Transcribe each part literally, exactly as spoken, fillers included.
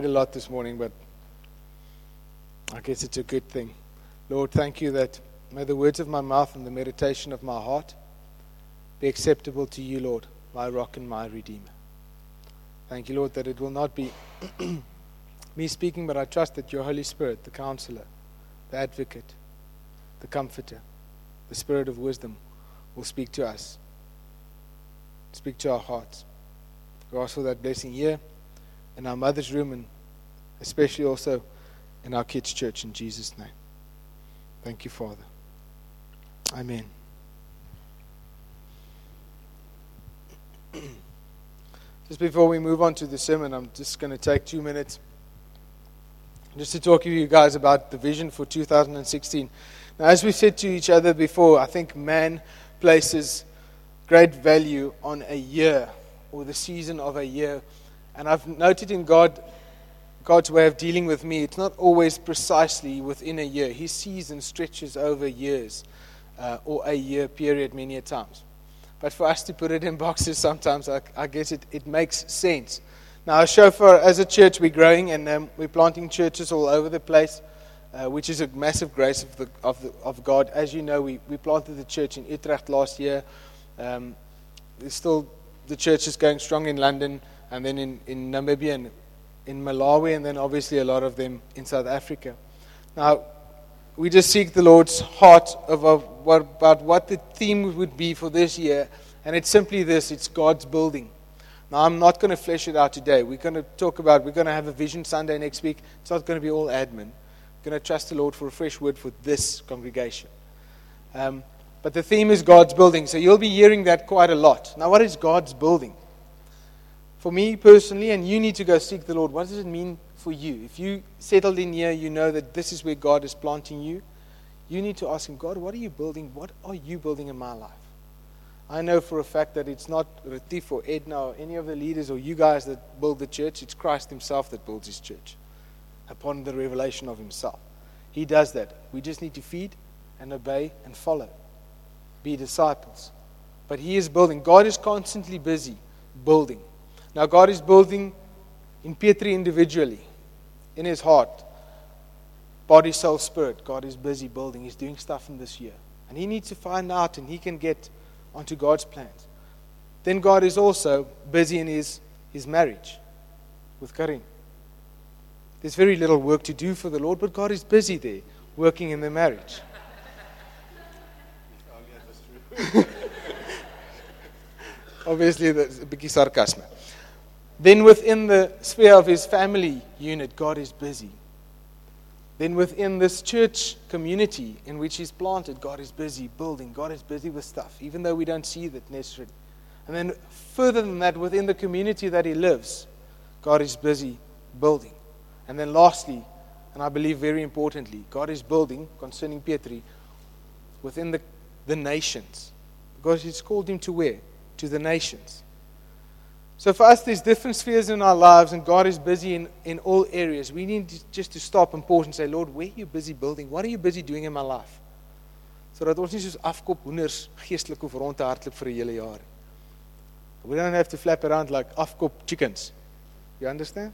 A lot this morning, but I guess it's a good thing. Lord, thank you that may the words of my mouth and the meditation of my heart be acceptable to you, Lord, my rock and my redeemer. Thank you, Lord, that it will not be me speaking, but I trust that your Holy Spirit, the counselor, the advocate, the comforter, the spirit of wisdom will speak to us, speak to our hearts. We ask for that blessing here in our mother's room, and especially also in our kids' church, in Jesus' name. Thank you, Father. Amen. Just before we move on to the sermon, I'm just going to take two minutes just to talk to you guys about the vision for two thousand sixteen. Now, as we said to each other before, I think man places great value on a year or the season of a year. And I've noted in God, God's way of dealing with me, it's not always precisely within a year. His season stretches over years uh, or a year period many a times. But for us to put it in boxes sometimes, I, I guess it, it makes sense. Now, as Shofar, as a church, we're growing and um, we're planting churches all over the place, uh, which is a massive grace of the of the of God. As you know, we, we planted the church in Utrecht last year. Um, there's still the church is going strong in London, and then in, in Namibia and in Malawi, and then obviously a lot of them in South Africa. Now, we just seek the Lord's heart of, of what, about what the theme would be for this year, and it's simply this: it's God's building. Now, I'm not going to flesh it out today. We're going to talk about, we're going to have a Vision Sunday next week. It's not going to be all admin. We're going to trust the Lord for a fresh word for this congregation. Um, but the theme is God's building, so you'll be hearing that quite a lot. Now, what is God's building? For me personally, and you need to go seek the Lord, what does it mean for you? If you settled in here, you know that this is where God is planting you. You need to ask Him, God, what are you building? What are you building in my life? I know for a fact that it's not Retief or Edna or any of the leaders or you guys that build the church. It's Christ Himself that builds His church upon the revelation of Himself. He does that. We just need to feed and obey and follow. Be disciples. But He is building. God is constantly busy building. Now, God is building in Petri individually, in his heart, body, soul, spirit. God is busy building. He's doing stuff in this year. And he needs to find out, and he can get onto God's plans. Then God is also busy in his, his marriage with Karin. There's very little work to do for the Lord, but God is busy there, working in their marriage. Obviously, that's a bit sarcasm. Then within the sphere of his family unit, God is busy. Then within this church community in which he's planted, God is busy building. God is busy with stuff, even though we don't see that necessarily. And then further than that, within the community that he lives, God is busy building. And then lastly, and I believe very importantly, God is building, concerning Petri, within the, the nations. Because he's called him to where? To the nations. So for us, there's different spheres in our lives, and God is busy in, in all areas. We need to, just to stop and pause and say, Lord, where are you busy building? What are you busy doing in my life? Sodat ons nie soos afkop hoenders geestelik hoef rond te hardloop vir 'n hele jaar. We don't have to flap around like afkop chickens. You understand?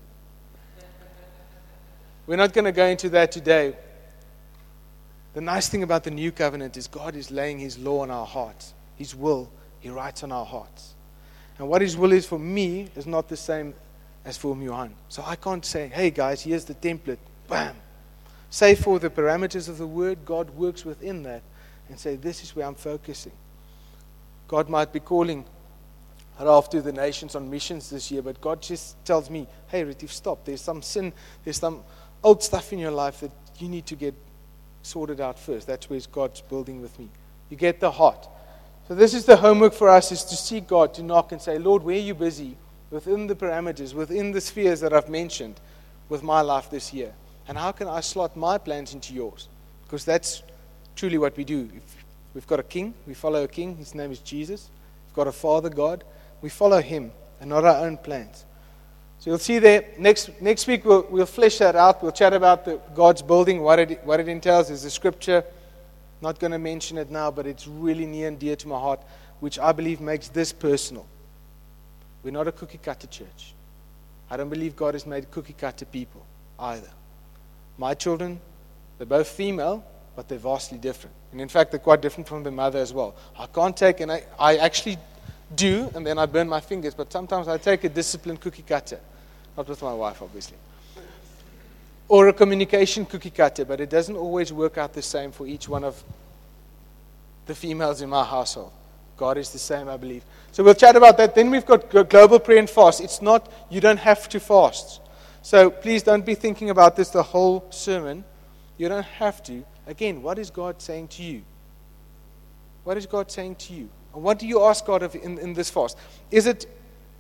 We're not going to go into that today. The nice thing about the new covenant is God is laying His law on our hearts. His will, He writes on our hearts. And what His will is for me is not the same as for Johan. So I can't say, hey guys, here's the template. Bam. Say for the parameters of the word, God works within that and say, this is where I'm focusing. God might be calling Ralph to the nations on missions this year, but God just tells me, hey Retief, stop. There's some sin, there's some old stuff in your life that you need to get sorted out first. That's where God's building with me. You get the heart. So this is the homework for us, is to seek God, to knock and say, Lord, where are you busy within the parameters, within the spheres that I've mentioned with my life this year? And how can I slot my plans into yours? Because that's truly what we do. If we've got a king, we follow a king. His name is Jesus. We've got a Father, God. We follow Him and not our own plans. So you'll see there, next next week we'll, we'll flesh that out. We'll chat about the God's building, what it, what it entails. There's a scripture. Not going to mention it now, but it's really near and dear to my heart, which I believe makes this personal. We're not a cookie cutter church. I don't believe God has made cookie cutter people either. My children, they're both female, but they're vastly different. And in fact, they're quite different from their mother as well. I can't take, and I, I actually do, and then I burn my fingers, but sometimes I take a disciplined cookie cutter. Not with my wife, obviously. Or a communication cookie cutter, but it doesn't always work out the same for each one of the females in my household. God is the same, I believe. So we'll chat about that. Then we've got global prayer and fast. It's not, you don't have to fast. So please don't be thinking about this the whole sermon. You don't have to. Again, what is God saying to you? What is God saying to you? And what do you ask God of in, in this fast? Is it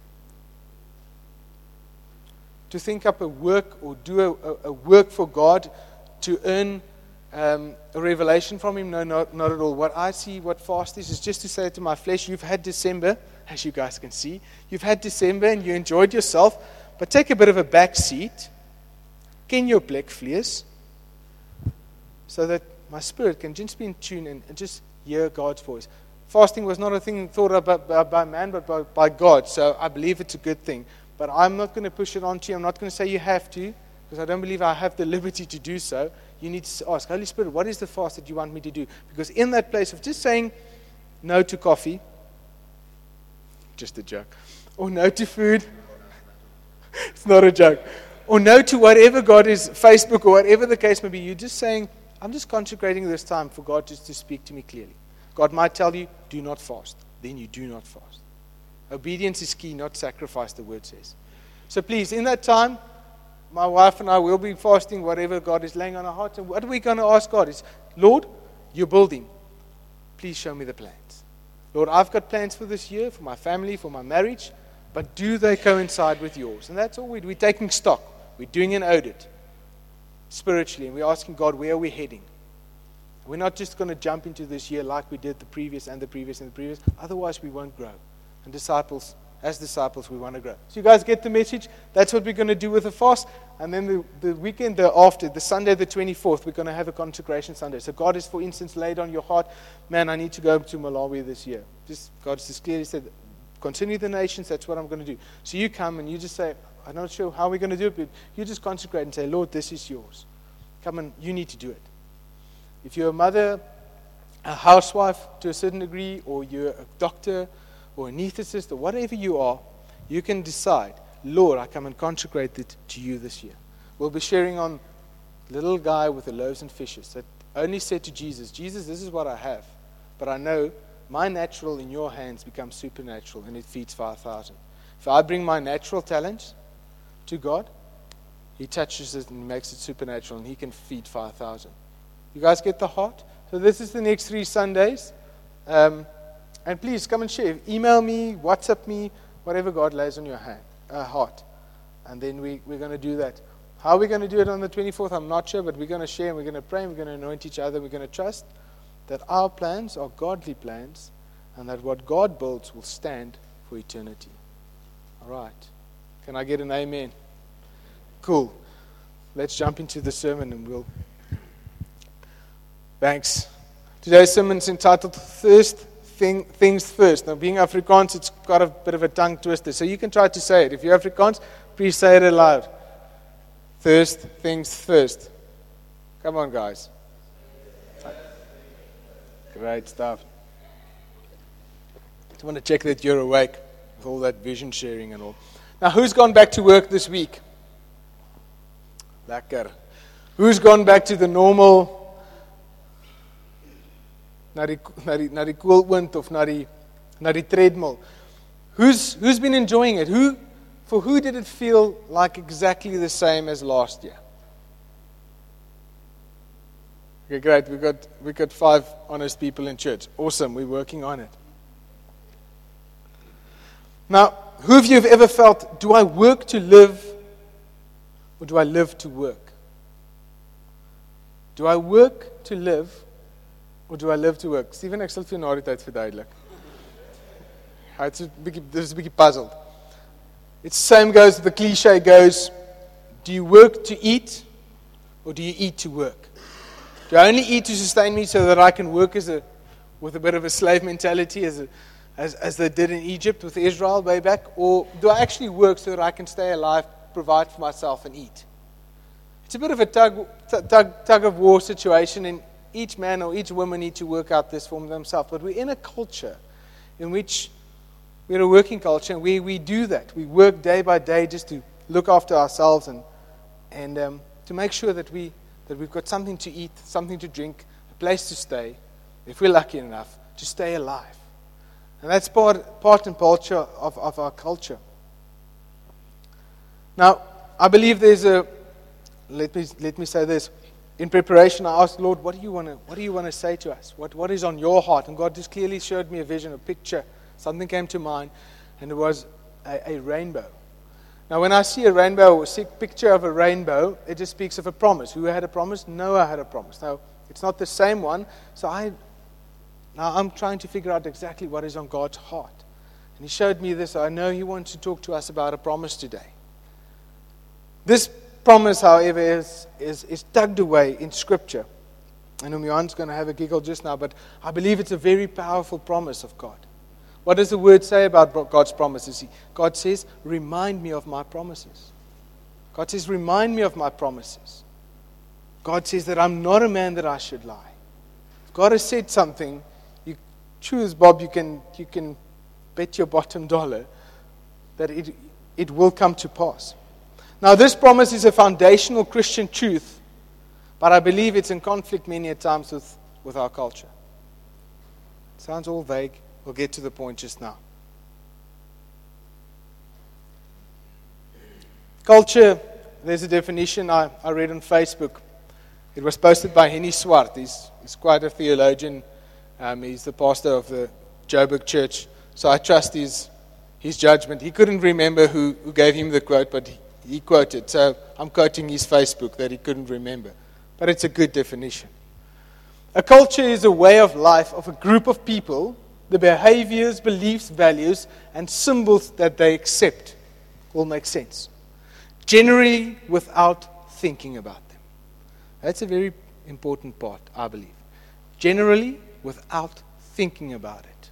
to think up a work or do a, a, a work for God to earn um, a revelation from Him? No, not, not at all. What I see, what fast is, is just to say to my flesh, you've had December, as you guys can see. You've had December and you enjoyed yourself, but take a bit of a back seat. Ken your plekvlees, so that my spirit can just be in tune and, and just hear God's voice. Fasting was not a thing thought about by, by man, but by, by God. So I believe it's a good thing. But I'm not going to push it on to you. I'm not going to say you have to, because I don't believe I have the liberty to do so. You need to ask, Holy Spirit, what is the fast that you want me to do? Because in that place of just saying no to coffee, just a joke, or no to food, it's not a joke, or no to whatever God is, Facebook or whatever the case may be, you're just saying, I'm just consecrating this time for God just to speak to me clearly. God might tell you, do not fast. Then you do not fast. Obedience is key, not sacrifice, the word says. So please, in that time, my wife and I will be fasting whatever God is laying on our hearts. And what are we going to ask God is, Lord, you're building. Please show me the plans. Lord, I've got plans for this year, for my family, for my marriage, but do they coincide with yours? And that's all we do. We're taking stock. We're doing an audit spiritually, and we're asking God, where are we heading? We're not just going to jump into this year like we did the previous and the previous and the previous. Otherwise, we won't grow. And disciples, as disciples, we want to grow. So you guys get the message? That's what we're going to do with the fast. And then the, the weekend thereafter, the Sunday the twenty-fourth, we're going to have a consecration Sunday. So God has, for instance, laid on your heart, man, I need to go to Malawi this year. Just God just clearly said, continue the nations, that's what I'm going to do. So you come and you just say, I'm not sure how we're going to do it, but you just consecrate and say, Lord, this is yours. Come and you need to do it. If you're a mother, a housewife to a certain degree, or you're a doctor, or an ethicist, or whatever you are, you can decide, Lord, I come and consecrate it to you this year. We'll be sharing on little guy with the loaves and fishes that only said to Jesus, Jesus, this is what I have, but I know my natural in your hands becomes supernatural, and it feeds five thousand. If I bring my natural talent to God, He touches it and makes it supernatural, and He can feed five thousand. You guys get the heart? So this is the next three Sundays. Um, And please come and share. Email me, WhatsApp me, whatever God lays on your hand, uh, heart. And then we, we're going to do that. How we're going to do it on the twenty-fourth, I'm not sure, but we're going to share and we're going to pray and we're going to anoint each other. We're going to trust that our plans are godly plans and that what God builds will stand for eternity. All right. Can I get an amen? Cool. Let's jump into the sermon and we'll... Thanks. Today's sermon is entitled Thirst Thing, things first. Now, being Afrikaans, it's got a bit of a tongue twister. So you can try to say it. If you're Afrikaans, please say it aloud. First things first. Come on, guys. Great stuff. Just want to check that you're awake with all that vision sharing and all. Now, who's gone back to work this week? Lekker. Who's gone back to the normal... na die na die na die koelwind of na die na die treadmill. Who's who's been enjoying it? Who for who did it feel like exactly the same as last year? Okay, great. We got we got five honest people in church. Awesome. We're working on it. Now, who of you have ever felt, do I work to live or do I live to work? Do I work to live or do I live to work? Steven, ek sal vir na die tyd verduidelik. Hy het so 'n bietjie, dis 'n bietjie puzzled. It's same goes, the cliche goes, do you work to eat or do you eat to work? Do I only eat to sustain me so that I can work as a, with a bit of a slave mentality as a, as, as they did in Egypt with Israel way back? Or do I actually work so that I can stay alive provide for myself and eat. It's a bit of a tug, tug, tug of war situation, and each man or each woman need to work out this for themselves. But we're in a culture in which we're a working culture, and we, we do that. We work day by day just to look after ourselves and and um, to make sure that we that we've got something to eat, something to drink, a place to stay, if we're lucky enough, to stay alive. And that's part part and parcel of, of our culture. Now, I believe there's a let me let me say this. In preparation, I asked, Lord, what do you want to what do you want to say to us? What what is on your heart? And God just clearly showed me a vision, a picture. Something came to mind, and it was a, a rainbow. Now, when I see a rainbow or see a picture of a rainbow, it just speaks of a promise. Who had a promise? Noah had a promise. Now, it's not the same one, so I now I'm trying to figure out exactly what is on God's heart. And He showed me this. So I know He wants to talk to us about a promise today. This promise, however, is, is, is tucked away in Scripture. I know Johan's going to have a giggle just now, but I believe it's a very powerful promise of God. What does the Word say about God's promises? God says, remind me of my promises. God says, remind me of my promises. God says that I'm not a man that I should lie. If God has said something, you choose, Bob, you can, you can bet your bottom dollar that it, it will come to pass. Now, this promise is a foundational Christian truth, but I believe it's in conflict many a times with, with our culture. It sounds all vague. We'll get to the point just now. Culture, there's a definition I, I read on Facebook. It was posted by Henny Swart. He's, he's quite a theologian. Um, he's the pastor of the Joburg Church. So I trust his, his judgment. He couldn't remember who, who gave him the quote, but he, he quoted. So I'm quoting his Facebook that he couldn't remember. But it's a good definition. A culture is a way of life of a group of people, the behaviors, beliefs, values, and symbols that they accept will make sense. Generally without thinking about them. That's a very important part, I believe. Generally without thinking about it.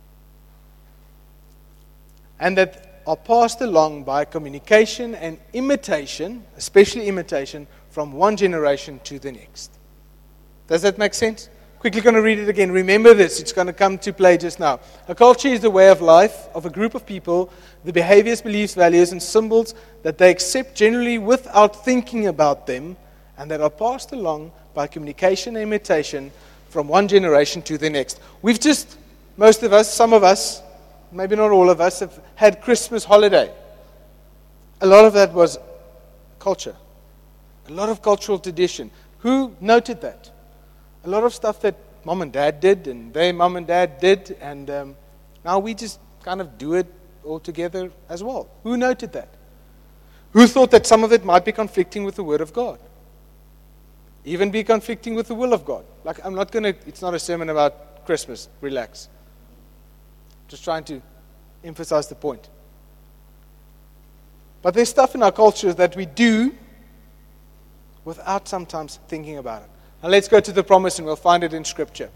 And that are passed along by communication and imitation, especially imitation, from one generation to the next. Does that make sense? Quickly going to read it again. Remember this. It's going to come to play just now. A culture is the way of life of a group of people, the behaviors, beliefs, values, and symbols that they accept generally without thinking about them, and that are passed along by communication and imitation from one generation to the next. We've just, most of us, some of us, maybe not all of us, have had Christmas holiday. A lot of that was culture. A lot of cultural tradition. Who noted that? A lot of stuff that mom and dad did, and their mom and dad did, and um, now we just kind of do it all together as well. Who noted that? Who thought that some of it might be conflicting with the Word of God? Even be conflicting with the will of God. Like, I'm not going to, it's not a sermon about Christmas. Relax. Just trying to emphasize the point. But there's stuff in our culture that we do without sometimes thinking about it. Now let's go to the promise, and we'll find it in Scripture.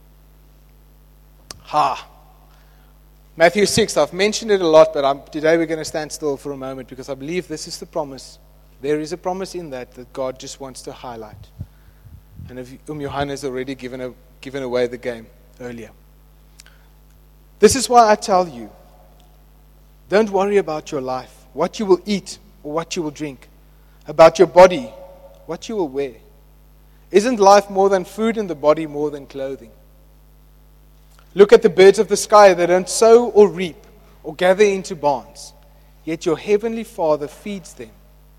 Ha! Matthew six, I've mentioned it a lot, but I'm, today we're going to stand still for a moment because I believe this is the promise. There is a promise in that that God just wants to highlight. And if, um Johan has already given, a, given away the game earlier. This is why I tell you, don't worry about your life, what you will eat or what you will drink, about your body, what you will wear. Isn't life more than food and the body more than clothing? Look at the birds of the sky. They don't sow or reap or gather into barns, yet your heavenly Father feeds them.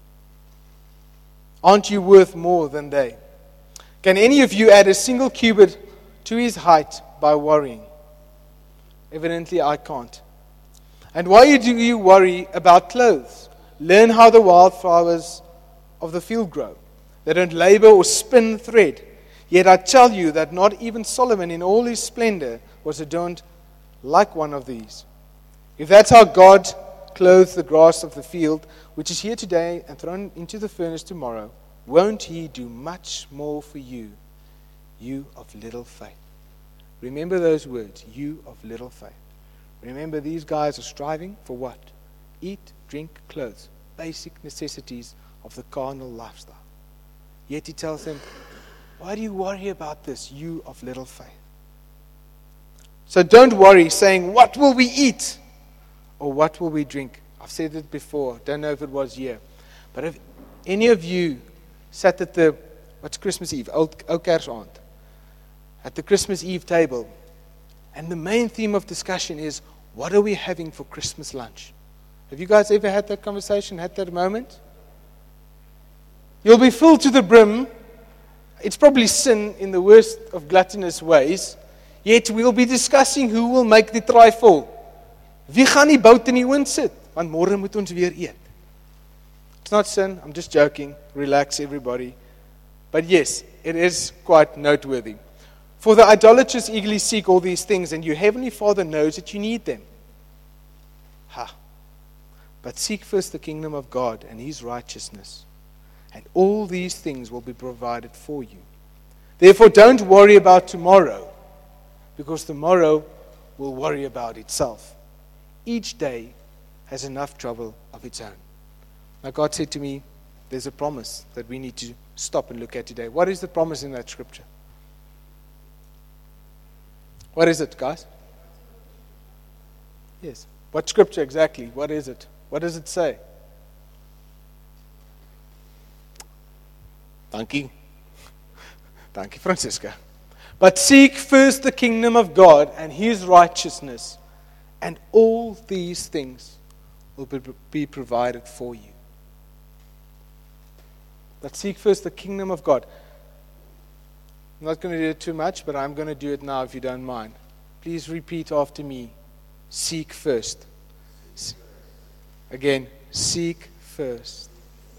Aren't you worth more than they? Can any of you add a single cubit to his height by worrying? Evidently I can't. And why do you worry about clothes? Learn how the wildflowers of the field grow. They don't labor or spin thread. Yet I tell you that not even Solomon in all his splendor was adorned like one of these. If that's how God clothes the grass of the field, which is here today and thrown into the furnace tomorrow, won't he do much more for you, you of little faith? Remember those words, you of little faith. Remember, these guys are striving for what? Eat, drink, clothes. basic necessities of the carnal lifestyle. Yet he tells them, why do you worry about this, you of little faith? So don't worry, saying, what will we eat? Or what will we drink? I've said it before. Don't know if it was here. But if any of you sat at the, what's Christmas Eve? Ou Kersaand. At the Christmas Eve table. And the main theme of discussion is, what are we having for Christmas lunch? Have you guys ever had that conversation, had that moment? You'll be filled to the brim. It's probably sin in the worst of gluttonous ways. Yet we'll be discussing who will make the trifle. Wie gaan die bout in die wind sit? Want môre moet ons weer eet. It's not sin, I'm just joking. Relax everybody. But yes, it is quite noteworthy. For the idolatrous eagerly seek all these things, and your heavenly Father knows that you need them. Ha. But seek first the kingdom of God and His righteousness, and all these things will be provided for you. Therefore, don't worry about tomorrow, because tomorrow will worry about itself. Each day has enough trouble of its own. Now, God said to me, there's a promise that we need to stop and look at today. What is the promise in that scripture? What is it, guys? Yes. What scripture exactly? What is it? What does it say? Dankie. Dankie, Francisca. But seek first the kingdom of God and His righteousness, and all these things will be provided for you. But seek first the kingdom of God. I'm not going to do it too much, but I'm going to do it now if you don't mind. Please repeat after me. Seek first. Again, seek first.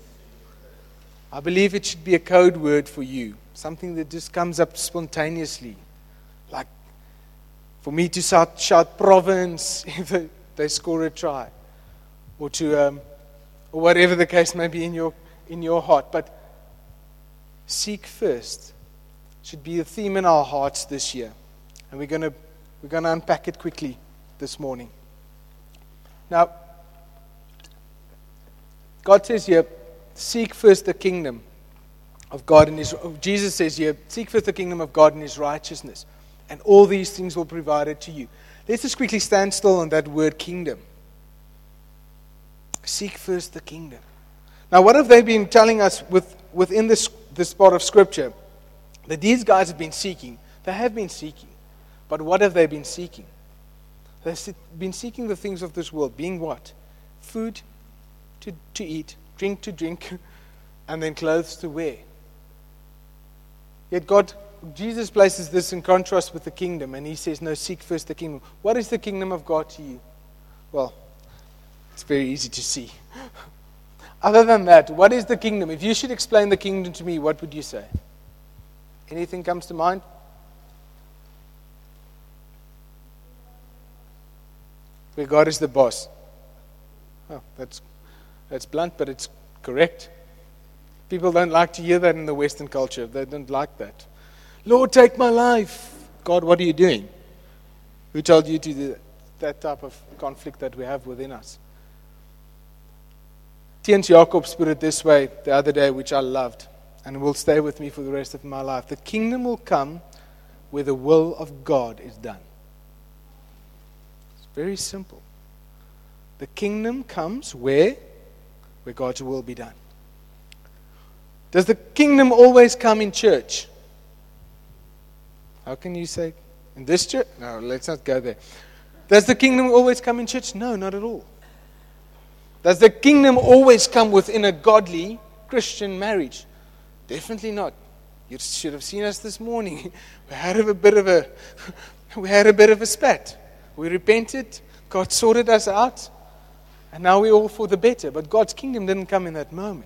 I believe it should be a code word for you. Something that just comes up spontaneously. Like for me to shout, shout province if they score a try. Or to um, or whatever the case may be in your in your heart. But seek first should be a theme in our hearts this year. And we're gonna we're gonna unpack it quickly this morning. Now, God says here, seek first the kingdom of God and His, Jesus says here, seek first the kingdom of God and His righteousness, and all these things will be provided to you. Let's just quickly stand still on that word kingdom. Seek first the kingdom. Now, what have they been telling us with, within this, this part of Scripture? That these guys have been seeking. They have been seeking. But what have they been seeking? They've been seeking the things of this world, being what? Food to, to eat, drink to drink, and then clothes to wear. Yet God, Jesus places this in contrast with the kingdom, and He says, no, seek first the kingdom. What is the kingdom of God to you? Well, it's very easy to see. Other than that, what is the kingdom? If you should explain the kingdom to me, what would you say? Anything comes to mind? Where God is the boss. Oh, that's that's blunt, but it's correct. People don't like to hear that in the Western culture. They don't like that. Lord, take my life. God, what are you doing? Who told you to do that? That type of conflict that we have within us. Tiens Jacobs put it this way the other day, which I loved, and will stay with me for the rest of my life. The kingdom will come where the will of God is done. It's very simple. The kingdom comes where, where God's will be done. Does the kingdom always come in church? How can you say, in this church? No, let's not go there. Does the kingdom always come in church? No, not at all. Does the kingdom always come within a godly Christian marriage? Definitely not. You should have seen us this morning. We had a bit of a, we had a bit of a spat. We repented. God sorted us out, and now we're all for the better. But God's kingdom didn't come in that moment.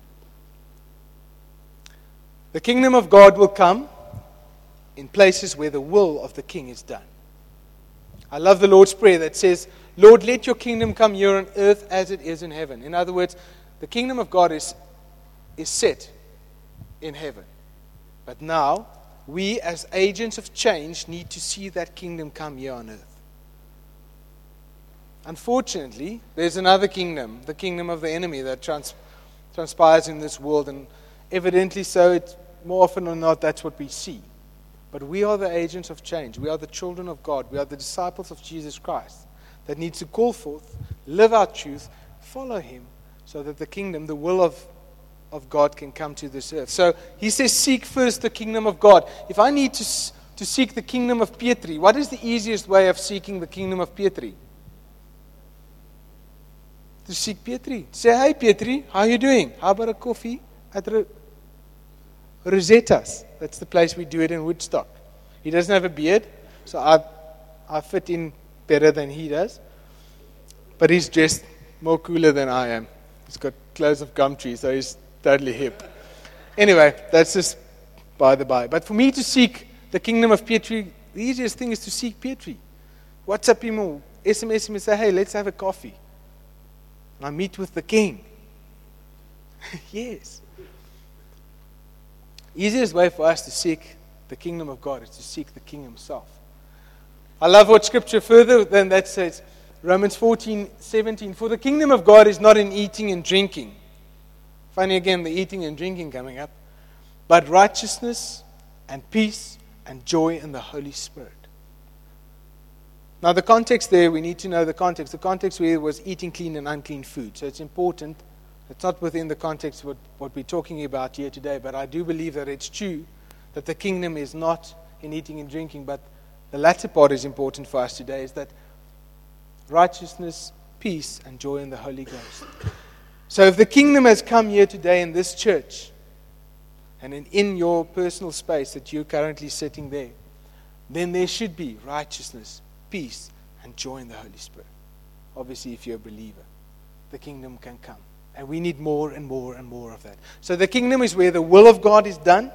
The kingdom of God will come in places where the will of the king is done. I love the Lord's Prayer that says, Lord, let your kingdom come here on earth as it is in heaven. In other words, the kingdom of God is, is set in heaven. But now, we as agents of change need to see that kingdom come here on earth. unfortunately, there's another kingdom, the kingdom of the enemy that trans- transpires in this world, and evidently so, it's more often than not, that's what we see. But we are the agents of change. We are the children of God. We are the disciples of Jesus Christ that needs to call forth, live our truth, follow Him, so that the kingdom, the will of, of God can come to this earth. So He says, seek first the kingdom of God. If I need to, to seek the kingdom of Pietri, what is the easiest way of seeking the kingdom of Pietri? To seek Pietri. Say, hey Pietri, how are you doing? How about a coffee at Re- Rosetta's? That's the place we do it in Woodstock. He doesn't have a beard, so I, I fit in better than he does. But he's dressed more cooler than I am. He's got clothes of gum tree, so he's totally hip. Anyway, that's just by the by. But for me to seek the kingdom of Pietri, the easiest thing is to seek Pietri. WhatsApp him or S M S him and say, hey, let's have a coffee. And I meet with the king. Yes. Easiest way for us to seek the kingdom of God is to seek the king himself. I love what scripture further than that says, Romans fourteen seventeen, for the kingdom of God is not in eating and drinking. Funny again, the eating and drinking coming up. But righteousness and peace and joy in the Holy Spirit. Now the context there, we need to know the context. The context where was eating clean and unclean food. So it's important. It's not within the context of what, what we're talking about here today, but I do believe that it's true that the kingdom is not in eating and drinking, but the latter part is important for us today, is that righteousness, peace, and joy in the Holy Ghost. So if the kingdom has come here today in this church, and in, in your personal space that you're currently sitting there, then there should be righteousness, peace, and joy in the Holy Spirit. Obviously, if you're a believer, the kingdom can come. And we need more and more and more of that. So the kingdom is where the will of God is done.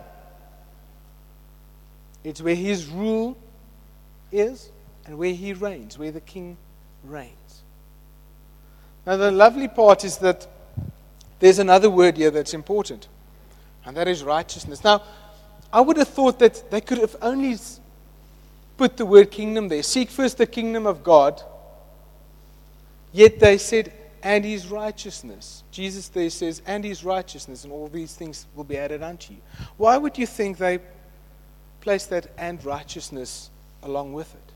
It's where His rule is and where He reigns, where the King reigns. Now the lovely part is that there's another word here that's important, and that is righteousness. Now, I would have thought that they could have only put the word kingdom there. Seek first the kingdom of God. Yet they said, and His righteousness. Jesus there says, and His righteousness, and all these things will be added unto you. Why would you think they placed that and righteousness along with it?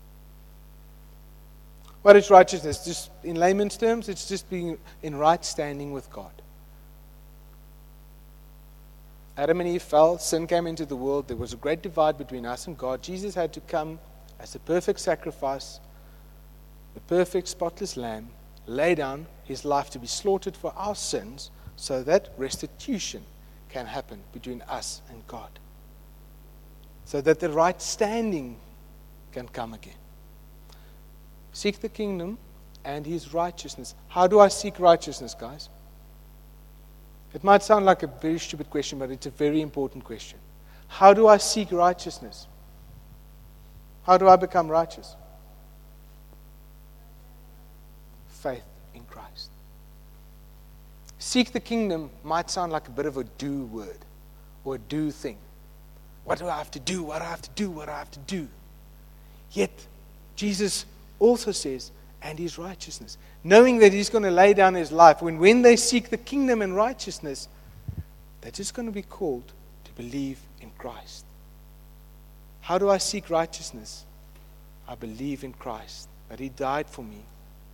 What is righteousness? Just in layman's terms, it's just being in right standing with God. Adam and Eve fell, sin came into the world, there was a great divide between us and God. Jesus had to come as a perfect sacrifice, the perfect spotless lamb, lay down His life to be slaughtered for our sins, so that restitution can happen between us and God. So that the right standing can come again. Seek the kingdom and His righteousness. How do I seek righteousness, guys? It might sound like a very stupid question, but it's a very important question. How do I seek righteousness? How do I become righteous? Faith in Christ. Seek the kingdom might sound like a bit of a do word or a do thing. What do I have to do? What do I have to do? What do I have to do? Yet, Jesus also says, and His righteousness. Knowing that He's going to lay down His life. When, when they seek the kingdom and righteousness, they're just going to be called to believe in Christ. How do I seek righteousness? I believe in Christ, that He died for me,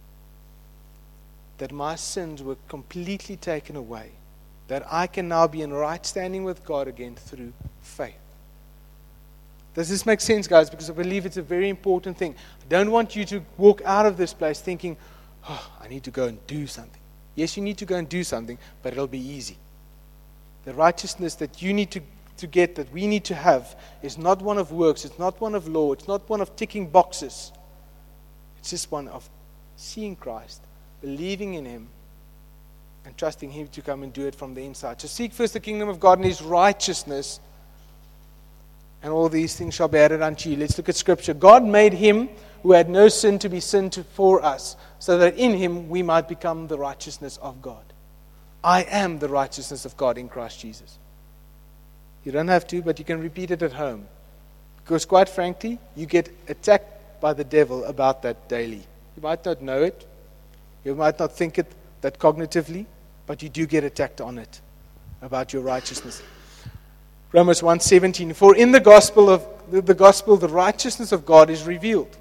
that my sins were completely taken away, that I can now be in right standing with God again through faith. Does this make sense, guys? Because I believe it's a very important thing. I don't want you to walk out of this place thinking, oh, I need to go and do something. Yes, you need to go and do something, but it'll be easy. The righteousness that you need to, to get, that we need to have, is not one of works, it's not one of law, it's not one of ticking boxes. It's just one of seeing Christ, believing in Him, and trusting Him to come and do it from the inside. So seek first the kingdom of God and His righteousness, and all these things shall be added unto you. Let's look at Scripture. God made Him who had no sin to be sin to, for us, so that in Him we might become the righteousness of God. I am the righteousness of God in Christ Jesus. You don't have to, but you can repeat it at home. Because quite frankly, you get attacked by the devil about that daily. You might not know it. You might not think it that cognitively, but you do get attacked on it about your righteousness. Romans one seventeen. For in the gospel of the, the gospel, the righteousness of God is revealed.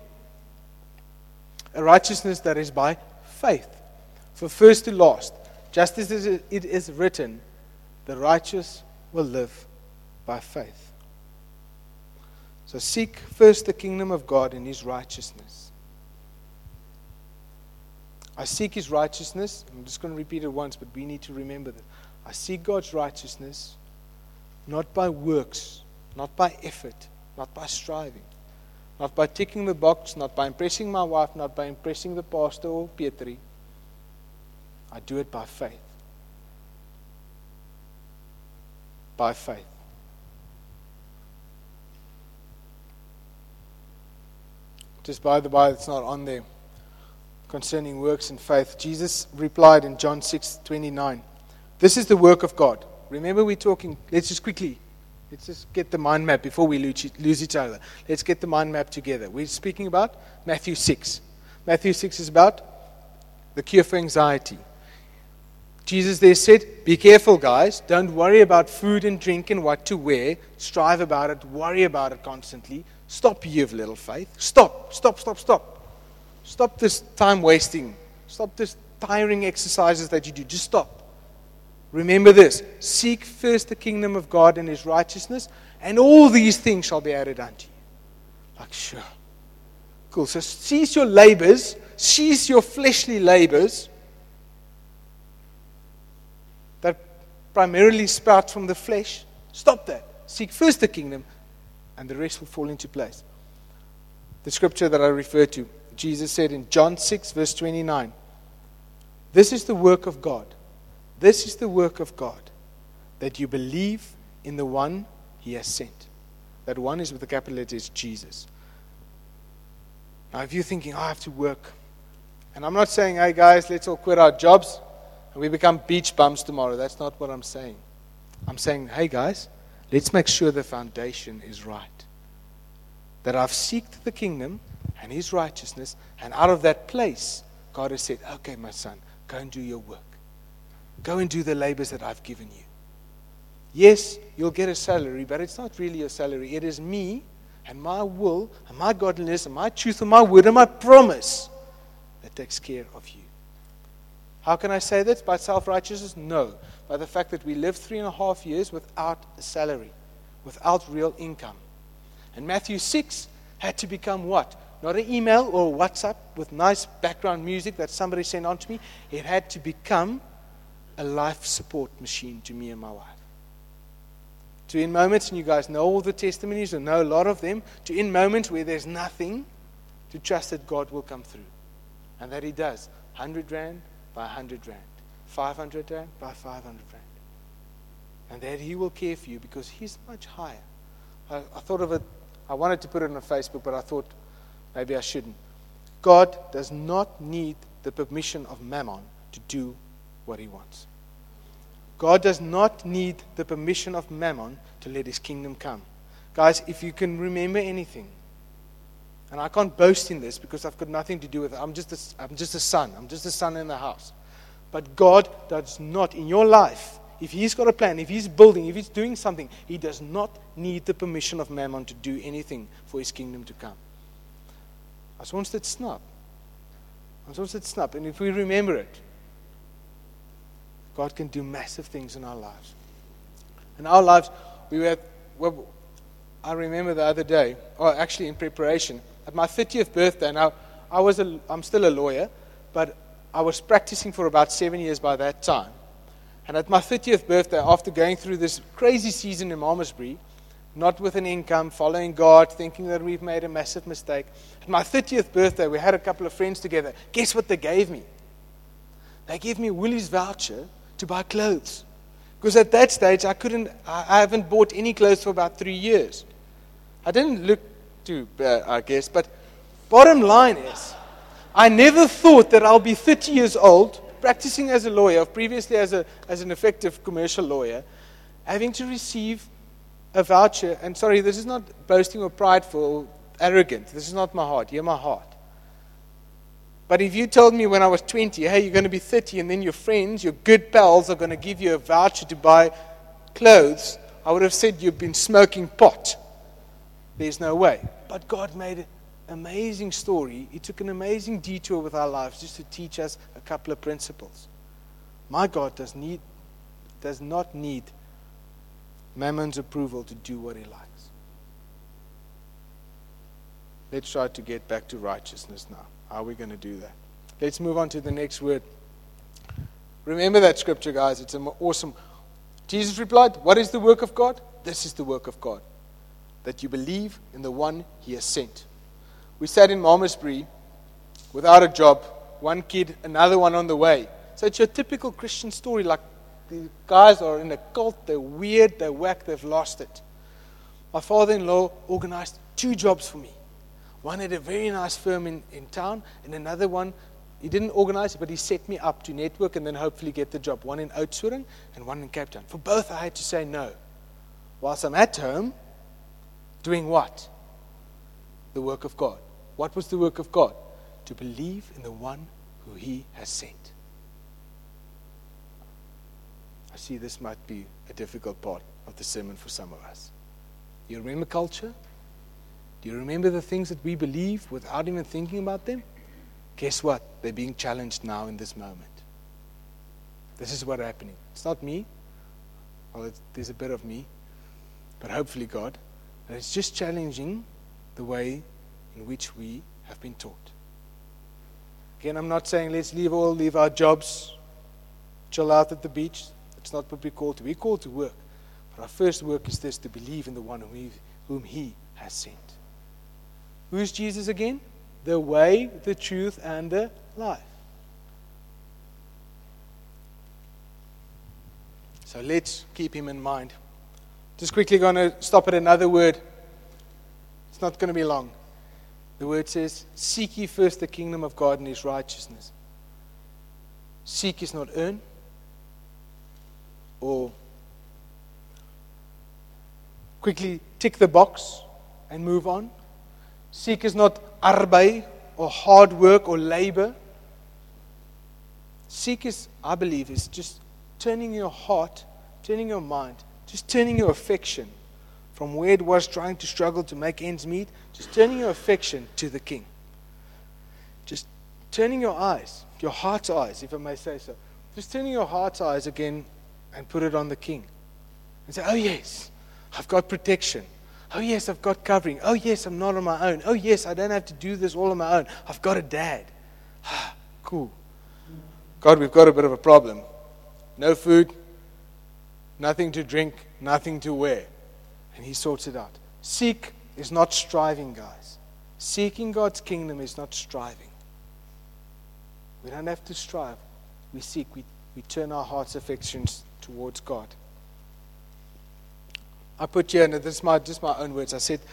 A righteousness that is by faith. For first to last, just as it is written, the righteous will live by faith. So seek first the kingdom of God and His righteousness. I seek His righteousness. I'm just going to repeat it once, but we need to remember that. I seek God's righteousness not by works, not by effort, not by striving, not by ticking the box, not by impressing my wife, not by impressing the pastor or Pietri. I do it by faith. By faith. Just by the by, it's not on there. Concerning works and faith, Jesus replied in John six twenty-nine, this is the work of God. Remember, we're talking, let's just quickly, let's just get the mind map before we lose each other. Let's get the mind map together. We're speaking about Matthew six. Matthew six is about the cure for anxiety. Jesus there said, be careful, guys. Don't worry about food and drink and what to wear. Strive about it. Worry about it constantly. Stop, you of little faith. Stop, stop, stop, stop. Stop this time wasting. Stop this tiring exercises that you do. Just stop. Remember this. Seek first the kingdom of God and His righteousness, and all these things shall be added unto you. Like, sure. Cool. So cease your labors. Cease your fleshly labors that primarily sprout from the flesh. Stop that. Seek first the kingdom, and the rest will fall into place. The scripture that I referred to, Jesus said in John six, verse twenty-nine, this is the work of God. This is the work of God, that you believe in the one He has sent. That one is with the capital letters, Jesus. Now, if you're thinking, oh, I have to work, and I'm not saying, hey guys, let's all quit our jobs and we become beach bums tomorrow. That's not what I'm saying. I'm saying, hey guys, let's make sure the foundation is right. That I've seeked the kingdom and His righteousness, and out of that place, God has said, okay, my son, go and do your work. Go and do the labors that I've given you. Yes, you'll get a salary, but it's not really a salary. It is me and my will and my godliness and my truth and my word and my promise that takes care of you. How can I say that? By self-righteousness? No. By the fact that we lived three and a half years without a salary, without real income. And Matthew six had to become what? Not an email or a WhatsApp with nice background music that somebody sent on to me. It had to become a life support machine to me and my wife. To in moments, and you guys know all the testimonies, or know a lot of them, to in moments where there's nothing, to trust that God will come through. And that He does. one hundred rand by one hundred rand. five hundred rand by five hundred rand. And that He will care for you because He's much higher. I, I thought of it, I wanted to put it on Facebook, but I thought maybe I shouldn't. God does not need the permission of Mammon to do what He wants. God does not need the permission of Mammon to let His kingdom come. Guys, if you can remember anything, and I can't boast in this because I've got nothing to do with it. I'm just a, I'm just a son. I'm just a son in the house. But God does not, in your life, if He's got a plan, if He's building, if He's doing something, He does not need the permission of Mammon to do anything for His kingdom to come. As ons dit snap. As ons dit snap. And if we remember it, God can do massive things in our lives. In our lives, we were, well, I remember the other day, or actually in preparation, at my thirtieth birthday. Now, I was a, I'm still a lawyer, but I was practicing for about seven years by that time. And at my thirtieth birthday, after going through this crazy season in Malmesbury, not with an income, following God, thinking that we've made a massive mistake. At my thirtieth birthday, we had a couple of friends together. Guess what they gave me? They gave me a Woolies voucher to buy clothes. Because at that stage, I couldn't, I haven't bought any clothes for about three years. I didn't look too bad, I guess, but bottom line is, I never thought that I'll be thirty years old, practicing as a lawyer, previously as a as an effective commercial lawyer, having to receive a voucher. And sorry, this is not boasting or prideful or arrogant. This is not my heart. Hear my heart. But if you told me when I was twenty, hey, you're going to be thirty, and then your friends, your good pals, are going to give you a voucher to buy clothes, I would have said you've been smoking pot. There's no way. But God made an amazing story. He took an amazing detour with our lives just to teach us a couple of principles. My God does need, does not need Mammon's approval to do what he likes. Let's try to get back to righteousness now. How are we going to do that? Let's move on to the next word. Remember that scripture, guys. It's an awesome. Jesus replied, what is the work of God? This is the work of God, that you believe in the one he has sent. We sat in Malmesbury without a job, one kid, another one on the way. So it's your typical Christian story, like the guys are in a cult, they're weird, they're whack, they've lost it. My father-in-law organized two jobs for me. One at a very nice firm in, in town, and another one, he didn't organize it, but he set me up to network and then hopefully get the job. One in Oudtshoorn and one in Cape Town. For both, I had to say no. Whilst I'm at home, doing what? The work of God. What was the work of God? To believe in the one who he has sent. I see this might be a difficult part of the sermon for some of us. You remember culture? Do you remember the things that we believe without even thinking about them? Guess what? They're being challenged now in this moment. This is what's happening. It's not me. Well, it's, there's a bit of me. But hopefully God. And it's just challenging the way in which we have been taught. Again, I'm not saying let's leave all, leave our jobs, chill out at the beach. That's not what we're called to. We're called to work. But our first work is this, to believe in the one whom he, whom he has sent. Who is Jesus again? The way, the truth, and the life. So let's keep him in mind. Just quickly going to stop at another word. It's not going to be long. The word says, seek ye first the kingdom of God and his righteousness. Seek is not earn or quickly tick the box and move on. Seek is not arbei or hard work or labor. Seek is, I believe, is just turning your heart, turning your mind, just turning your affection from where it was trying to struggle to make ends meet, just turning your affection to the King. Just turning your eyes, your heart's eyes, if I may say so. Just turning your heart's eyes again and put it on the King. And say, oh yes, I've got protection. Oh yes, I've got covering. Oh yes, I'm not on my own. Oh yes, I don't have to do this all on my own. I've got a dad. Cool. God, we've got a bit of a problem. No food, nothing to drink, nothing to wear. And he sorts it out. Seek is not striving, guys. Seeking God's kingdom is not striving. We don't have to strive. We seek. We, we turn our heart's affections towards God. I put here, and this is my, just my own words, I said,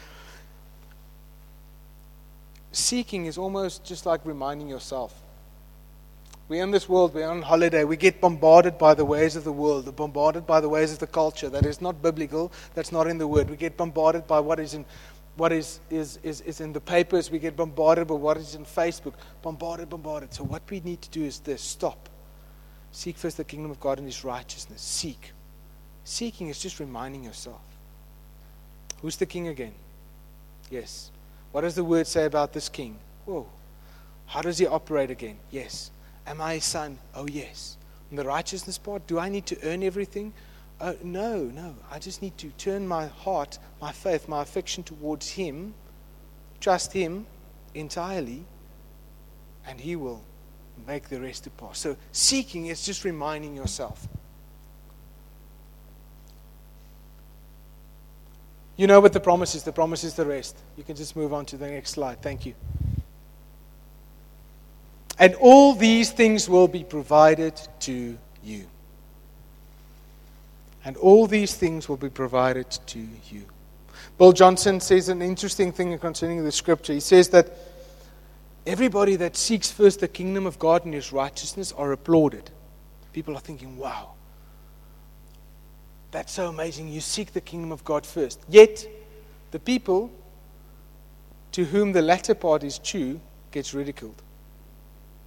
seeking is almost just like reminding yourself. We're in this world, we're on holiday, we get bombarded by the ways of the world, we're bombarded by the ways of the culture that is not biblical, that's not in the Word. We get bombarded by what is in what is, is, is, is in the papers, we get bombarded by what is in Facebook, bombarded, bombarded. So what we need to do is this, stop. Seek first the kingdom of God and his righteousness. Seek. Seeking is just reminding yourself. Who's the king again? Yes. What does the word say about this king? Whoa. How does he operate again? Yes. Am I his son? Oh, yes. And the righteousness part, do I need to earn everything? Uh, no, no. I just need to turn my heart, my faith, my affection towards him, trust him entirely, and he will make the rest to pass. So seeking is just reminding yourself. You know what the promise is. The promise is the rest. You can just move on to the next slide. Thank you. And all these things will be provided to you. And all these things will be provided to you. Bill Johnson says an interesting thing concerning the scripture. He says that everybody that seeks first the kingdom of God and his righteousness are applauded. People are thinking, wow, that's so amazing. You seek the kingdom of God first. Yet, the people to whom the latter part is true gets ridiculed.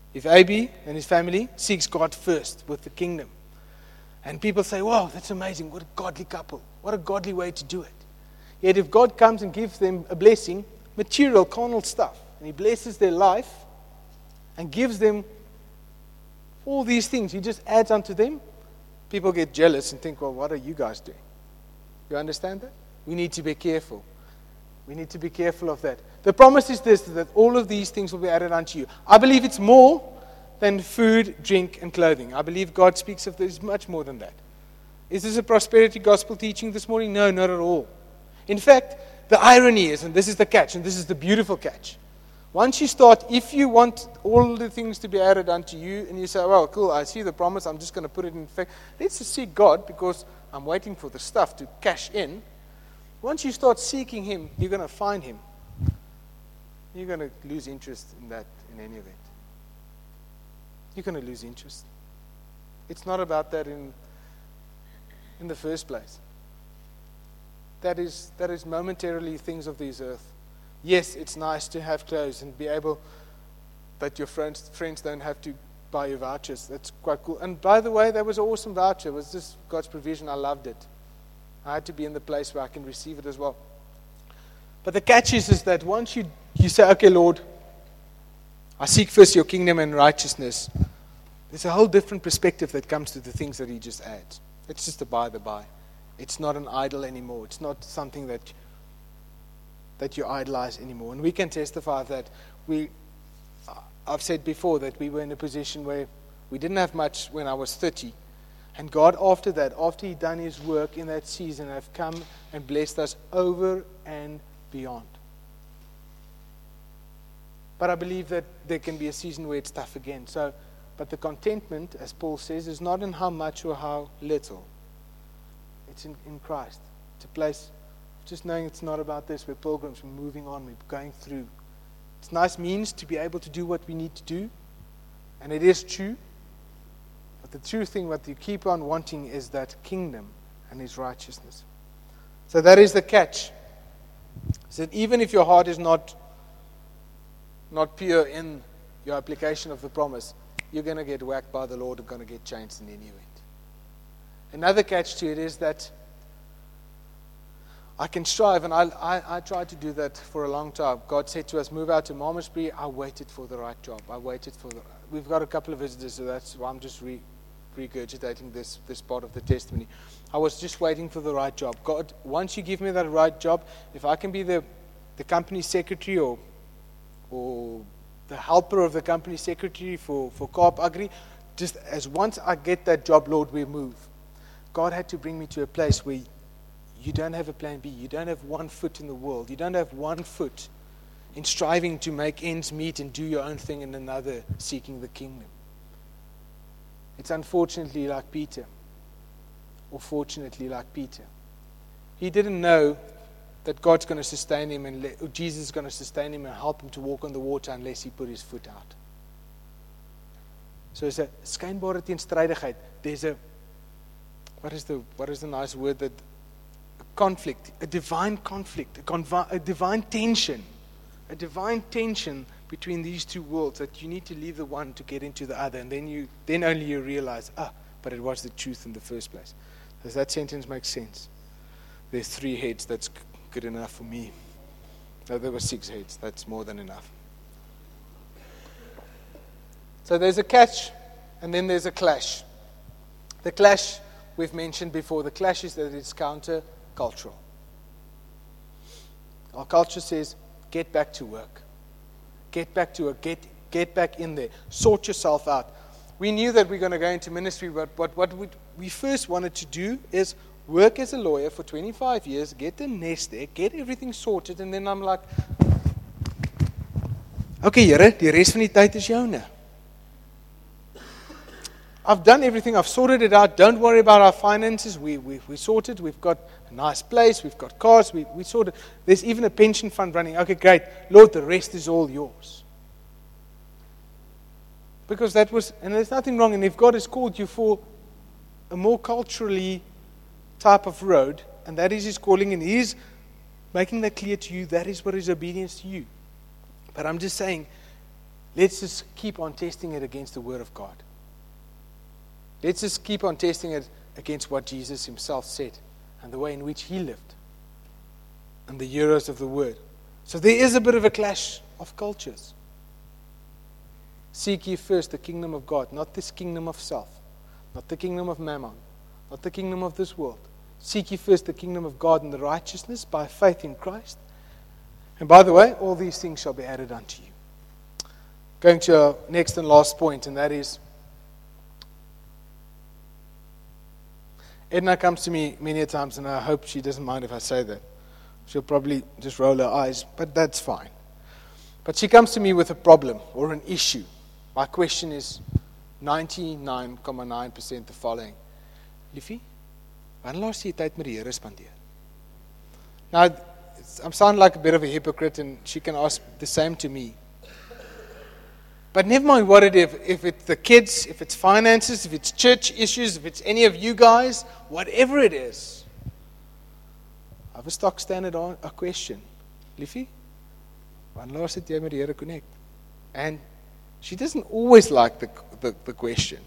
If A B and his family seeks God first with the kingdom, and people say, wow, that's amazing, what a godly couple, what a godly way to do it. Yet if God comes and gives them a blessing, material, carnal stuff, and He blesses their life and gives them all these things, He just adds unto them, people get jealous and think, well, what are you guys doing? You understand that? We need to be careful. We need to be careful of that. The promise is this, that all of these things will be added unto you. I believe it's more than food, drink, and clothing. I believe God speaks of this much more than that. Is this a prosperity gospel teaching this morning? No, not at all. In fact, the irony is, and this is the catch, and this is the beautiful catch. Once you start, if you want all the things to be added unto you, and you say, well, cool, I see the promise, I'm just going to put it in fact. Let's just seek God, because I'm waiting for the stuff to cash in. Once you start seeking Him, you're going to find Him. You're going to lose interest in that in any event. You're going to lose interest. It's not about that in, in the first place. That is, that is momentarily things of this earth. Yes, it's nice to have clothes and be able that your friends friends don't have to buy you vouchers. That's quite cool. And by the way, that was an awesome voucher. It was just God's provision. I loved it. I had to be in the place where I can receive it as well. But the catch is, is that once you, you say, okay, Lord, I seek first your kingdom and righteousness, there's a whole different perspective that comes to the things that He just adds. It's just a by the by. It's not an idol anymore. It's not something that that you idolize anymore. And we can testify that we, I've said before that we were in a position where we didn't have much when I was thirty. And God, after that, after He'd done His work in that season, have come and blessed us over and beyond. But I believe that there can be a season where it's tough again. So, but the contentment, as Paul says, is not in how much or how little. It's in, in Christ. It's a place of just knowing it's not about this. We're pilgrims. We're moving on. We're going through. It's nice means to be able to do what we need to do. And it is true. But the true thing, what you keep on wanting, is that kingdom and His righteousness. So that is the catch. Is that even if your heart is not not pure in your application of the promise, you're going to get whacked by the Lord and going to get changed in any event. Another catch to it is that I can strive, and I, I, I tried to do that for a long time. God said to us, move out to Malmesbury. I waited for the right job. I waited for the... We've got a couple of visitors, so that's why I'm just re, regurgitating this, this part of the testimony. I was just waiting for the right job. God, once you give me that right job, if I can be the, the company secretary or or the helper of the company secretary for, for Kaap Agri, just as once I get that job, Lord, we move. God had to bring me to a place where you don't have a plan B. You don't have one foot in the world. You don't have one foot in striving to make ends meet and do your own thing and another seeking the kingdom. It's unfortunately like Peter, or fortunately like Peter. He didn't know that God's going to sustain him and let, or Jesus is going to sustain him and help him to walk on the water unless he put his foot out. So it's a skynbare teenstrydigheid. There's a, what is the what is the nice word that, a conflict, a divine conflict, a, convi, a divine tension, a divine tension between these two worlds, that you need to leave the one to get into the other, and then you then only you realize, ah, but it was the truth in the first place. Does that sentence make sense? There's three heads. That's good enough for me. No, there were six heads. That's more than enough. So there's a catch, and then there's a clash. The clash we've mentioned before. The clash is that it's counter-cultural. Our culture says, get back to work. Get back to work. Get, get back in there. Sort yourself out. We knew that we we're going to go into ministry, but, but what we, we first wanted to do is work as a lawyer for twenty-five years, get the nest there, get everything sorted, and then I'm like, okay, Here, die rest van die tyd is joune. I've done everything, I've sorted it out, don't worry about our finances, we, we, we sorted, we've got a nice place, we've got cars, we, we sorted, there's even a pension fund running, okay, great, Lord, the rest is all yours. Because that was, and there's nothing wrong, and if God has called you for a more culturally type of road, and that is His calling, and He's making that clear to you, that is what is obedience to you. But I'm just saying, let's just keep on testing it against the Word of God. Let's just keep on testing it against what Jesus himself said and the way in which he lived and the heroes of the Word. So there is a bit of a clash of cultures. Seek ye first the kingdom of God, not this kingdom of self, not the kingdom of mammon, not the kingdom of this world. Seek ye first the kingdom of God and the righteousness by faith in Christ. And by the way, all these things shall be added unto you. Going to our next and last point, and that is, Edna comes to me many a times, and I hope she doesn't mind if I say that. She'll probably just roll her eyes, but that's fine. But she comes to me with a problem or an issue. My question is ninety-nine point nine percent the following. Liefie, wanneer laas jy tyd met die Here spandeer? Now, I'm sounding like a bit of a hypocrite, and she can ask the same to me. But never mind what it is, if it's the kids, if it's finances, if it's church issues, if it's any of you guys, whatever it is, I have a stock standard on a question. Liefie, wanneer laas het jy met die Here connect? And she doesn't always like the, the, the question.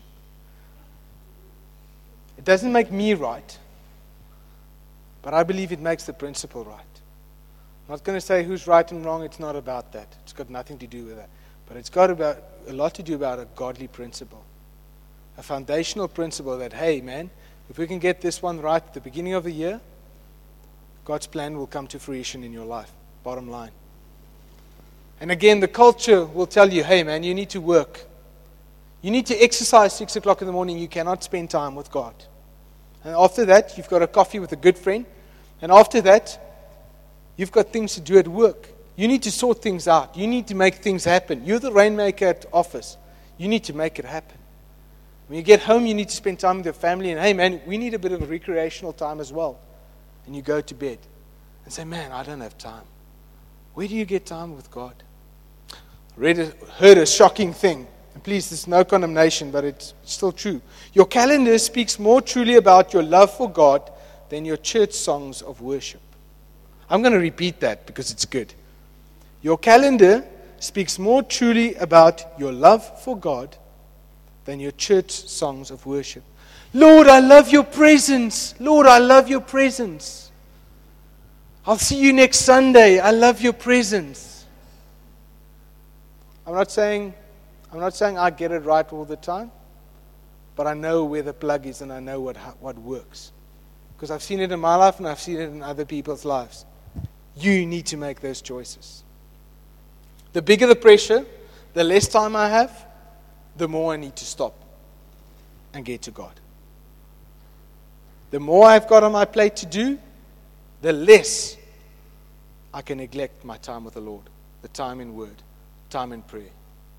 It doesn't make me right, but I believe it makes the principle right. I'm not going to say who's right and wrong. It's not about that. It's got nothing to do with that. But it's got about a lot to do about a godly principle. A foundational principle that, hey, man, if we can get this one right at the beginning of the year, God's plan will come to fruition in your life. Bottom line. And again, the culture will tell you, hey, man, you need to work. You need to exercise six o'clock in the morning. You cannot spend time with God. And after that, you've got a coffee with a good friend. And after that, you've got things to do at work. You need to sort things out. You need to make things happen. You're the rainmaker at office. You need to make it happen. When you get home, you need to spend time with your family. And hey, man, we need a bit of a recreational time as well. And you go to bed and say, man, I don't have time. Where do you get time with God? I read a, heard a shocking thing. And please, there's no condemnation, but it's still true. Your calendar speaks more truly about your love for God than your church songs of worship. I'm going to repeat that because it's good. Your calendar speaks more truly about your love for God than your church songs of worship. Lord, I love your presence. Lord, I love your presence. I'll see you next Sunday. I love your presence. I'm not saying, I'm not saying I get it right all the time, but I know where the plug is and I know what what works. Because I've seen it in my life and I've seen it in other people's lives. You need to make those choices. The bigger the pressure, the less time I have, the more I need to stop and get to God. The more I've got on my plate to do, the less I can neglect my time with the Lord, the time in word, time in prayer.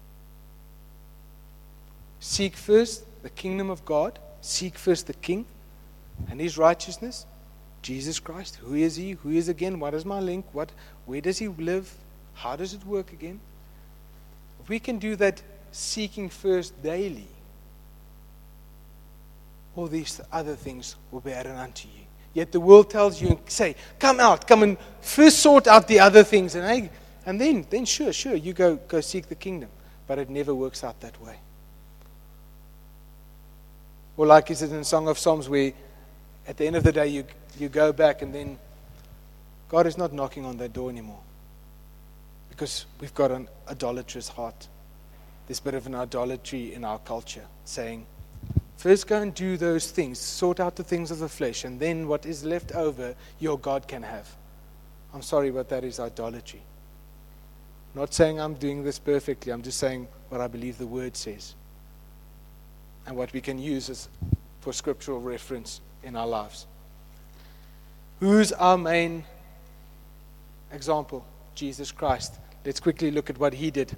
Seek first the kingdom of God. Seek first the King and His righteousness. Jesus Christ. Who is He? Who is again? What is my link? What? Where does He live? How does it work again? If we can do that seeking first daily, all these other things will be added unto you. Yet the world tells you and say, come out, come and first sort out the other things. And hey, and then, then sure, sure, you go, go seek the kingdom. But it never works out that way. Or like is it in Song of Psalms where at the end of the day you, you go back and then God is not knocking on that door anymore. Because we've got an idolatrous heart. There's a bit of an idolatry in our culture saying, first go and do those things, sort out the things of the flesh, and then what is left over, your God can have. I'm sorry, but that is idolatry. I'm not saying I'm doing this perfectly, I'm just saying what I believe the Word says. And what we can use as for scriptural reference in our lives. Who's our main example? Jesus Christ. Let's quickly look at what He did.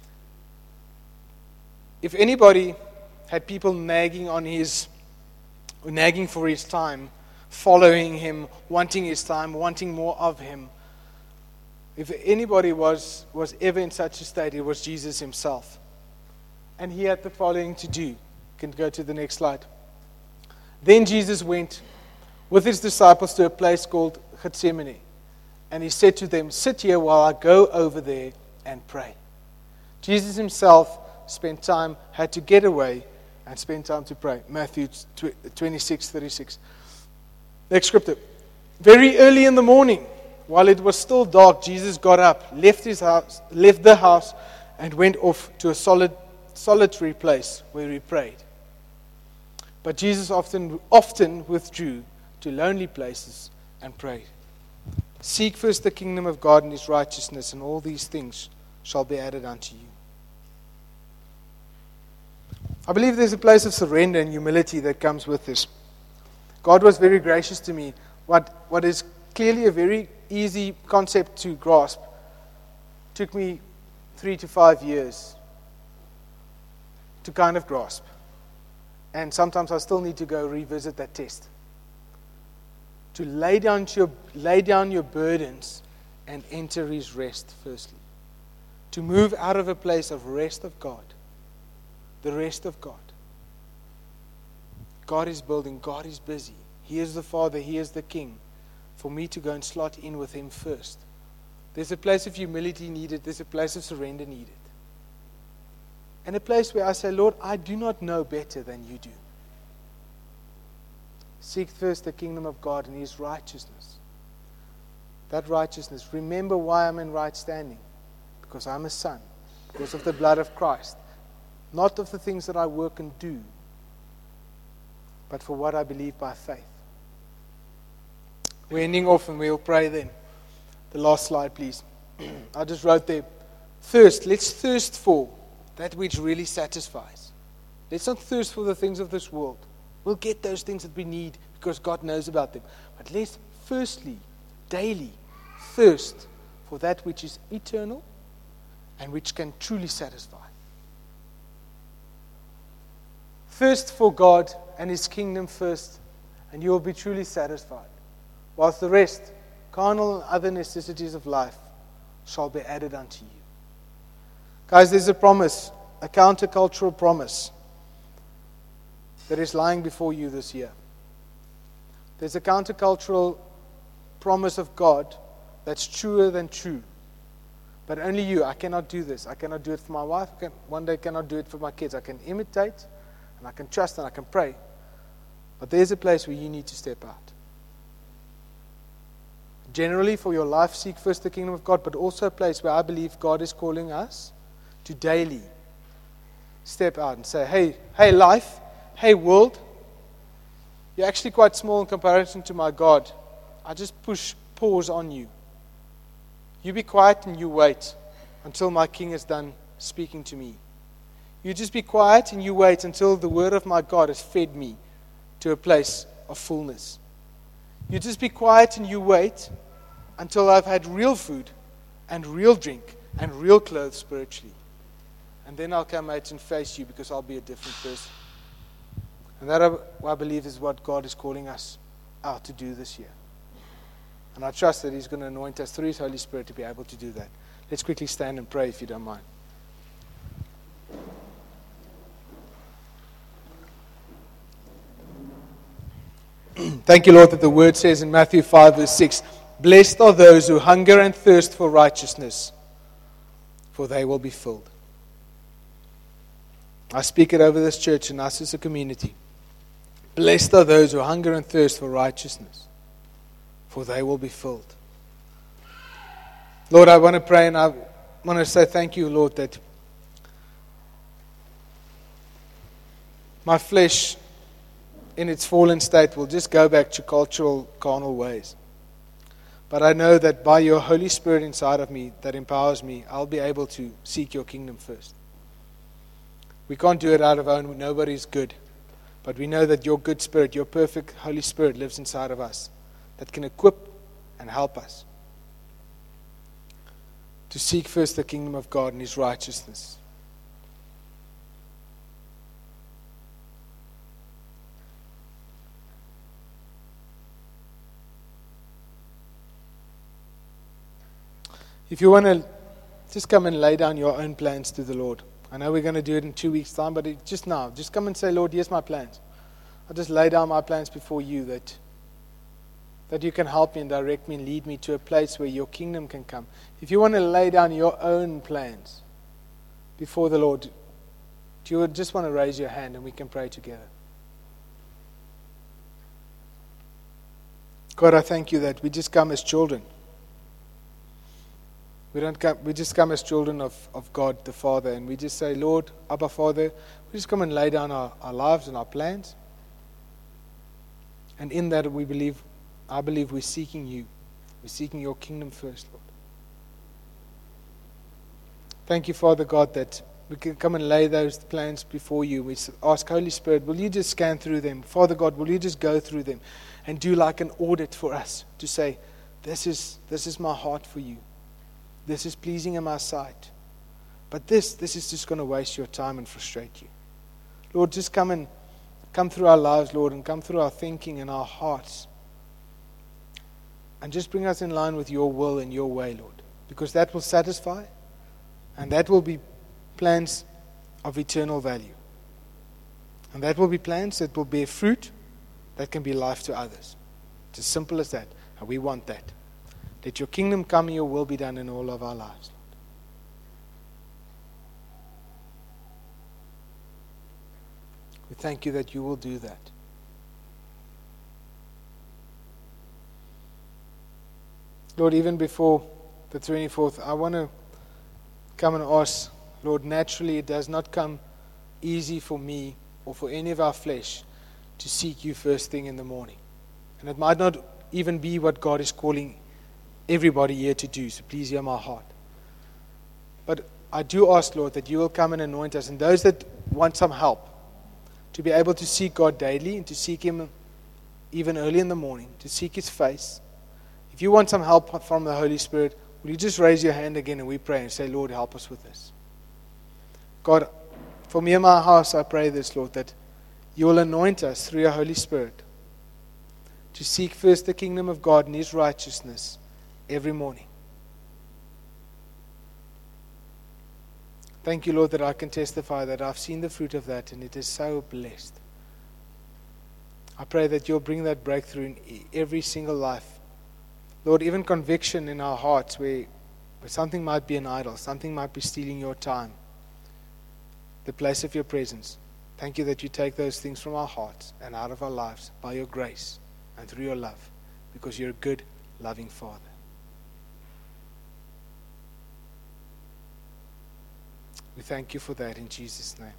If anybody had people nagging on his, nagging for his time, following Him, wanting His time, wanting more of Him, if anybody was, was ever in such a state, it was Jesus Himself. And He had the following to do. You can go to the next slide. Then Jesus went with His disciples to a place called Gethsemane. And He said to them, sit here while I go over there and pray. Jesus himself spent time, had to get away and spend time to pray. Matthew twenty-six thirty-six. Next scripture. Very early in the morning, while it was still dark, Jesus got up, left his house, left the house, and went off to a solid, solitary place where he prayed. But Jesus often, often withdrew to lonely places and prayed. Seek first the kingdom of God and his righteousness, and all these things shall be added unto you. I believe there's a place of surrender and humility that comes with this. God was very gracious to me. What, what is clearly a very easy concept to grasp took me three to five years to kind of grasp. And sometimes I still need to go revisit that test. To lay down your, lay down your burdens and enter his rest firstly. To move out of a place of rest of God. The rest of God. God is building. God is busy. He is the Father. He is the King. For me to go and slot in with him first. There's a place of humility needed. There's a place of surrender needed. And a place where I say, Lord, I do not know better than you do. Seek first the kingdom of God and his righteousness. That righteousness. Remember why I'm in right standing. Because I'm a son. Because of the blood of Christ. Not of the things that I work and do. But for what I believe by faith. We're ending off and we'll pray then. The last slide, please. I just wrote there. Thirst. Let's thirst for that which really satisfies. Let's not thirst for the things of this world. We'll get those things that we need because God knows about them. But let's firstly, daily, thirst for that which is eternal and which can truly satisfy. Thirst for God and his kingdom first, and you will be truly satisfied. Whilst the rest, carnal and other necessities of life, shall be added unto you. Guys, there's a promise, a countercultural promise that is lying before you this year. There's a countercultural promise of God that's truer than true. But only you. I cannot do this. I cannot do it for my wife. I can, one day I cannot do it for my kids. I can imitate, and I can trust, and I can pray. But there's a place where you need to step out. Generally, for your life, seek first the kingdom of God, but also a place where I believe God is calling us to daily step out and say, hey, hey life, hey world, you're actually quite small in comparison to my God. I just push pause on you. You be quiet and you wait until my King is done speaking to me. You just be quiet and you wait until the word of my God has fed me to a place of fullness. You just be quiet and you wait until I've had real food and real drink and real clothes spiritually. And then I'll come out and face you because I'll be a different person. And that, I, I believe, is what God is calling us out to do this year. And I trust that he's going to anoint us through his Holy Spirit to be able to do that. Let's quickly stand and pray if you don't mind. Thank you, Lord, that the word says in Matthew five, verse six, blessed are those who hunger and thirst for righteousness, for they will be filled. I speak it over this church and us as a community. Blessed are those who hunger and thirst for righteousness, for they will be filled. Lord, I want to pray and I want to say thank you, Lord, that my flesh in its fallen state will just go back to cultural, carnal ways. But I know that by your Holy Spirit inside of me that empowers me, I'll be able to seek your kingdom first. We can't do it out of our own. Nobody's good. But we know that your good Spirit, your perfect Holy Spirit lives inside of us that can equip and help us to seek first the kingdom of God and his righteousness. If you want to just come and lay down your own plans to the Lord. I know we're going to do it in two weeks' time, but it, just now, just come and say, Lord, here's my plans. I just lay down my plans before you that, that you can help me and direct me and lead me to a place where your kingdom can come. If you want to lay down your own plans, before the Lord, do you just want to raise your hand and we can pray together? God, I thank you that we just come as children. We don't come, we just come as children of, of God the Father, and we just say, Lord, Abba Father, we just come and lay down our, our lives and our plans. And in that we believe, I believe we're seeking you. We're seeking your kingdom first, Lord. Thank you, Father God, that we can come and lay those plans before you. We ask, Holy Spirit, will you just scan through them? Father God, will you just go through them and do like an audit for us to say, this is this is my heart for you. This is pleasing in my sight. But this, this is just going to waste your time and frustrate you. Lord, just come and come through our lives, Lord, and come through our thinking and our hearts. And just bring us in line with your will and your way, Lord. Because that will satisfy, and that will be plans of eternal value. And that will be plans that will bear fruit that can be life to others. It's as simple as that. And we want that. Let your kingdom come and your will be done in all of our lives, Lord. We thank you that you will do that. Lord, even before the twenty-fourth, I want to come and ask, Lord, naturally it does not come easy for me or for any of our flesh to seek you first thing in the morning. And it might not even be what God is calling everybody here to do, so please hear my heart. But I do ask, Lord, that you will come and anoint us, and those that want some help to be able to seek God daily and to seek him even early in the morning, to seek his face. If you want some help from the Holy Spirit, will you just raise your hand again and we pray and say, Lord, help us with this. God, for me and my house, I pray this, Lord, that you will anoint us through your Holy Spirit to seek first the kingdom of God and his righteousness every morning. Thank you, Lord, that I can testify that I've seen the fruit of that and it is so blessed. I pray that you'll bring that breakthrough in every single life. Lord, even conviction in our hearts where, where something might be an idol, something might be stealing your time, the place of your presence. Thank you that you take those things from our hearts and out of our lives by your grace and through your love, because you're a good, loving Father. We thank you for that in Jesus' name.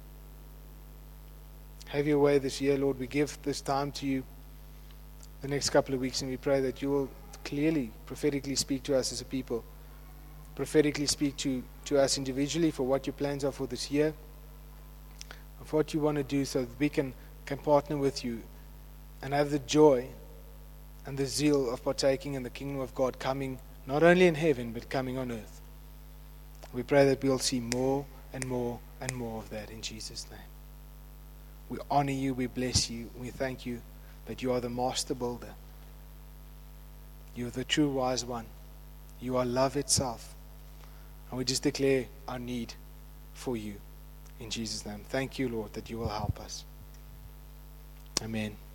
Have your way this year, Lord. We give this time to you the next couple of weeks, and we pray that you will clearly, prophetically speak to us as a people, prophetically speak to, to us individually for what your plans are for this year, of what you want to do so that we can, can partner with you and have the joy and the zeal of partaking in the kingdom of God coming not only in heaven but coming on earth. We pray that we'll see more and more and more of that in Jesus' name. We honor you, we bless you, we thank you that you are the master builder. You are the true wise one. You are love itself. And we just declare our need for you in Jesus' name. Thank you, Lord, that you will help us. Amen.